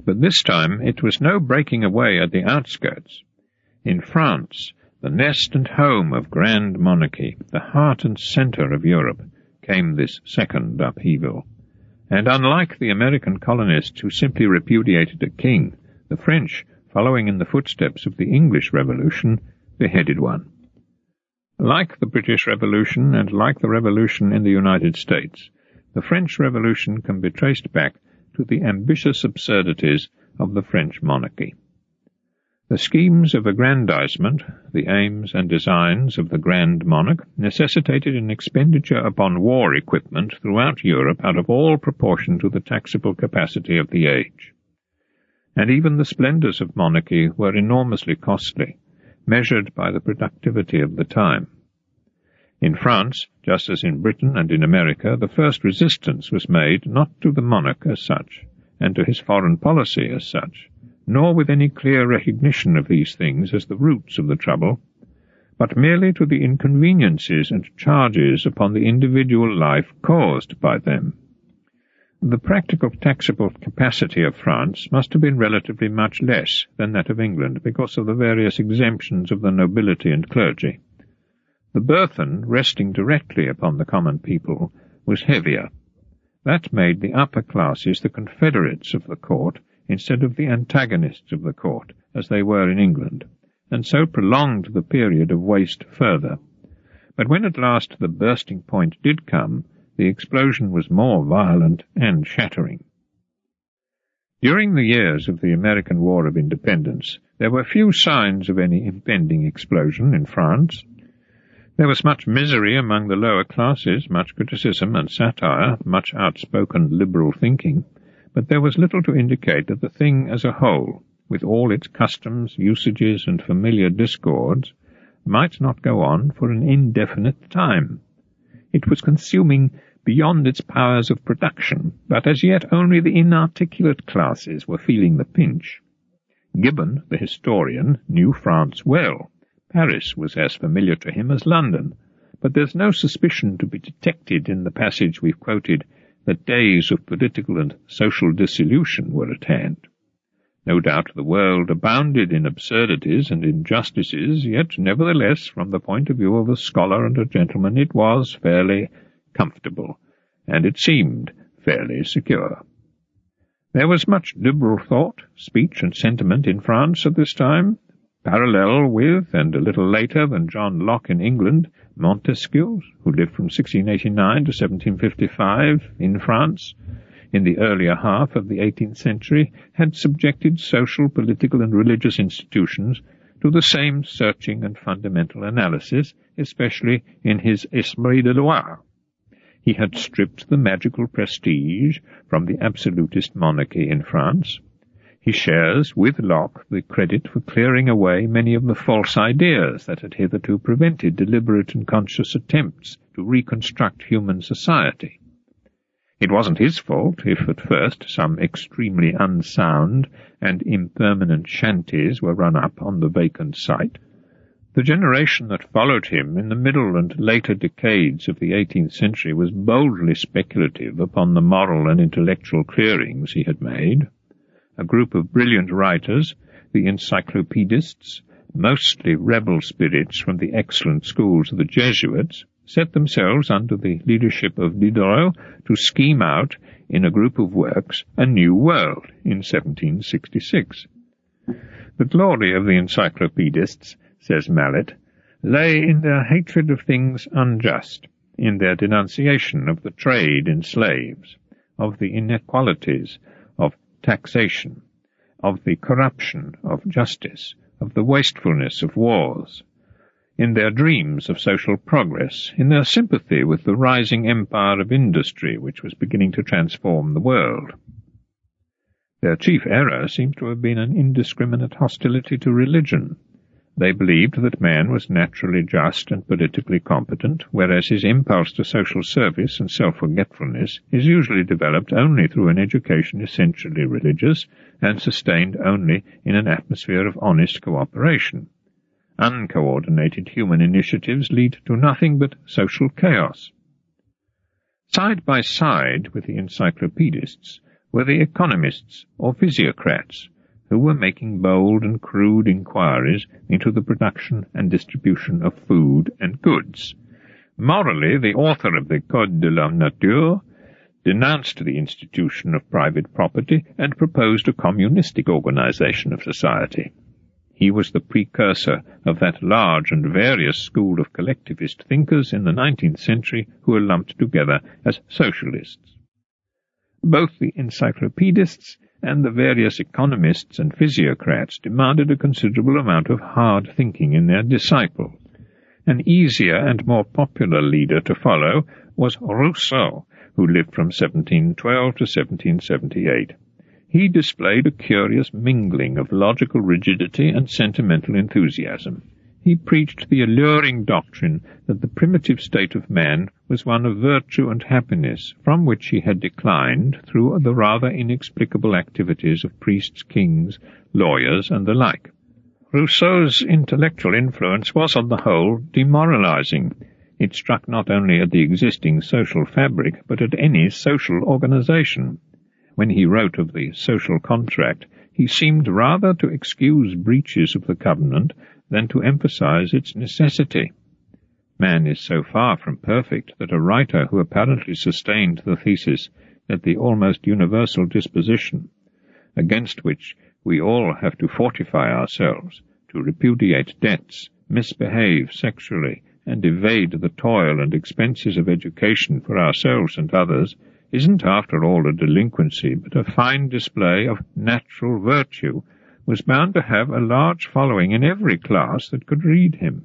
But this time it was no breaking away at the outskirts. In France, the nest and home of grand monarchy, the heart and centre of Europe, came this second upheaval. And unlike the American colonists who simply repudiated a king, the French, following in the footsteps of the English Revolution, beheaded one. Like the British Revolution and like the Revolution in the United States, the French Revolution can be traced back to the ambitious absurdities of the French monarchy. The schemes of aggrandizement, the aims and designs of the Grand Monarch, necessitated an expenditure upon war equipment throughout Europe out of all proportion to the taxable capacity of the age. And even the splendours of monarchy were enormously costly, measured by the productivity of the time. In France, just as in Britain and in America, the first resistance was made not to the monarch as such, and to his foreign policy as such, nor with any clear recognition of these things as the roots of the trouble, but merely to the inconveniences and charges upon the individual life caused by them. The practical taxable capacity of France must have been relatively much less than that of England because of the various exemptions of the nobility and clergy. The burthen resting directly upon the common people was heavier. That made the upper classes the confederates of the court instead of the antagonists of the court, as they were in England, and so prolonged the period of waste further. But when at last the bursting point did come, the explosion was more violent and shattering. During the years of the American War of Independence, there were few signs of any impending explosion in France. There was much misery among the lower classes, much criticism and satire, much outspoken liberal thinking, but there was little to indicate that the thing as a whole, with all its customs, usages, and familiar discords, might not go on for an indefinite time. It was consuming beyond its powers of production, but as yet only the inarticulate classes were feeling the pinch. Gibbon, the historian, knew France well. Paris was as familiar to him as London, but there's no suspicion to be detected in the passage we've quoted that days of political and social dissolution were at hand. No doubt the world abounded in absurdities and injustices, yet nevertheless, from the point of view of a scholar and a gentleman, it was fairly comfortable, and it seemed fairly secure. There was much liberal thought, speech, and sentiment in France at this time, parallel with, and a little later than John Locke in England, Montesquieu, who lived from 1689 to 1755 in France, in the earlier half of the 18th century, had subjected social, political, and religious institutions to the same searching and fundamental analysis, especially in his Esprit de Loi. He had stripped the magical prestige from the absolutist monarchy in France. He shares with Locke the credit for clearing away many of the false ideas that had hitherto prevented deliberate and conscious attempts to reconstruct human society. It wasn't his fault if at first some extremely unsound and impermanent shanties were run up on the vacant site. The generation that followed him in the middle and later decades of the 18th century was boldly speculative upon the moral and intellectual clearings he had made. A group of brilliant writers, the encyclopedists, mostly rebel spirits from the excellent schools of the Jesuits, set themselves under the leadership of Diderot to scheme out, in a group of works, a new world in 1766. The glory of the encyclopedists, says Mallet, lay in their hatred of things unjust, in their denunciation of the trade in slaves, of the inequalities of taxation, of the corruption of justice, of the wastefulness of wars, in their dreams of social progress, in their sympathy with the rising empire of industry which was beginning to transform the world. Their chief error seems to have been an indiscriminate hostility to religion. They believed that man was naturally just and politically competent, whereas his impulse to social service and self-forgetfulness is usually developed only through an education essentially religious and sustained only in an atmosphere of honest cooperation. Uncoordinated human initiatives lead to nothing but social chaos. Side by side with the encyclopedists were the economists or physiocrats, who were making bold and crude inquiries into the production and distribution of food and goods. Morally, the author of the Code de la Nature denounced the institution of private property and proposed a communistic organization of society. He was the precursor of that large and various school of collectivist thinkers in the 19th century who were lumped together as socialists. Both the encyclopedists and the various economists and physiocrats demanded a considerable amount of hard thinking in their disciples. An easier and more popular leader to follow was Rousseau, who lived from 1712 to 1778. He displayed a curious mingling of logical rigidity and sentimental enthusiasm. He preached the alluring doctrine that the primitive state of man was one of virtue and happiness, from which he had declined through the rather inexplicable activities of priests, kings, lawyers, and the like. Rousseau's intellectual influence was, on the whole, demoralizing. It struck not only at the existing social fabric, but at any social organization. When he wrote of the social contract, he seemed rather to excuse breaches of the covenant than to emphasize its necessity. Man is so far from perfect that a writer who apparently sustained the thesis that the almost universal disposition, against which we all have to fortify ourselves, to repudiate debts, misbehave sexually, and evade the toil and expenses of education for ourselves and others, isn't after all a delinquency, but a fine display of natural virtue, was bound to have a large following in every class that could read him.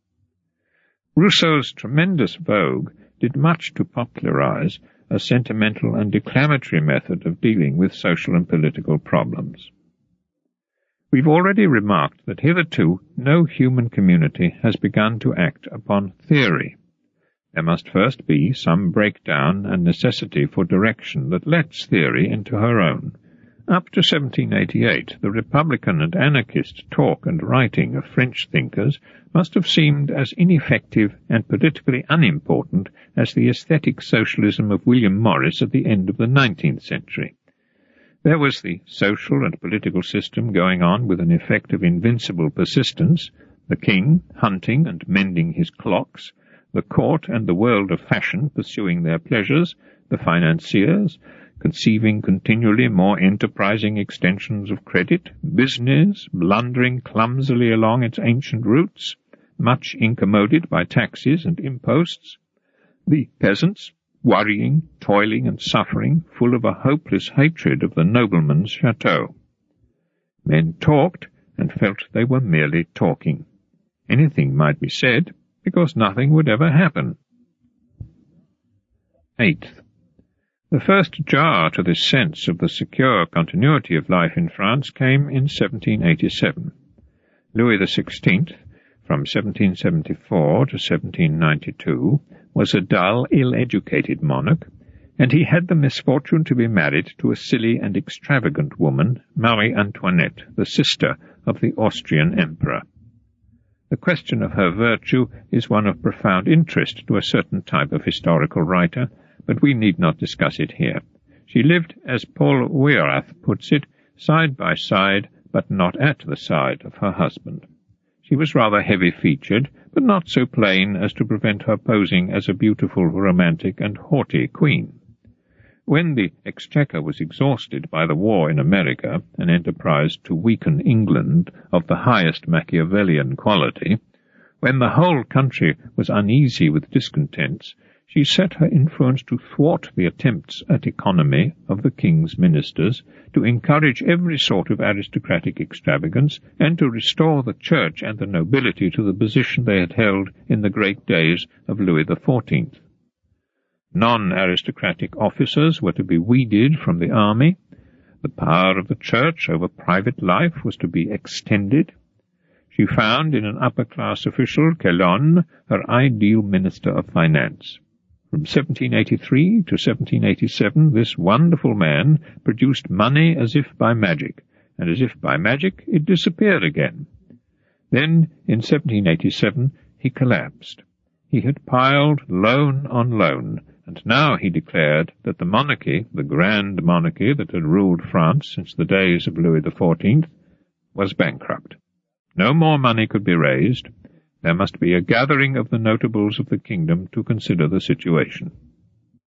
Rousseau's tremendous vogue did much to popularize a sentimental and declamatory method of dealing with social and political problems. We've already remarked that hitherto no human community has begun to act upon theory. There must first be some breakdown and necessity for direction that lets theory into her own. Up to 1788, the Republican and anarchist talk and writing of French thinkers must have seemed as ineffective and politically unimportant as the aesthetic socialism of William Morris at the end of the 19th century. There was the social and political system going on with an effect of invincible persistence, the king hunting and mending his clocks, the court and the world of fashion pursuing their pleasures, the financiers conceiving continually more enterprising extensions of credit, business blundering clumsily along its ancient routes, much incommoded by taxes and imposts, the peasants worrying, toiling, and suffering, full of a hopeless hatred of the nobleman's chateau. Men talked, and felt they were merely talking. Anything might be said, because nothing would ever happen. 8th. The first jar to this sense of the secure continuity of life in France came in 1787. Louis XVI, from 1774 to 1792, was a dull, ill-educated monarch, and he had the misfortune to be married to a silly and extravagant woman, Marie Antoinette, the sister of the Austrian emperor. The question of her virtue is one of profound interest to a certain type of historical writer, but we need not discuss it here. She lived, as Paul Weirath puts it, side by side, but not at the side of her husband. She was rather heavy-featured, but not so plain as to prevent her posing as a beautiful, romantic, and haughty queen. When the exchequer was exhausted by the war in America, an enterprise to weaken England of the highest Machiavellian quality, when the whole country was uneasy with discontents, she set her influence to thwart the attempts at economy of the king's ministers, to encourage every sort of aristocratic extravagance, and to restore the church and the nobility to the position they had held in the great days of Louis XIV. Non-aristocratic officers were to be weeded from the army. The power of the church over private life was to be extended. She found in an upper-class official, Calonne, her ideal minister of finance. From 1783 to 1787, this wonderful man produced money as if by magic, and as if by magic it disappeared again. Then, in 1787, he collapsed. He had piled loan on loan, And now he declared that the monarchy, the grand monarchy that had ruled France since the days of Louis XIV, was bankrupt. No more money could be raised. There must be a gathering of the notables of the kingdom to consider the situation.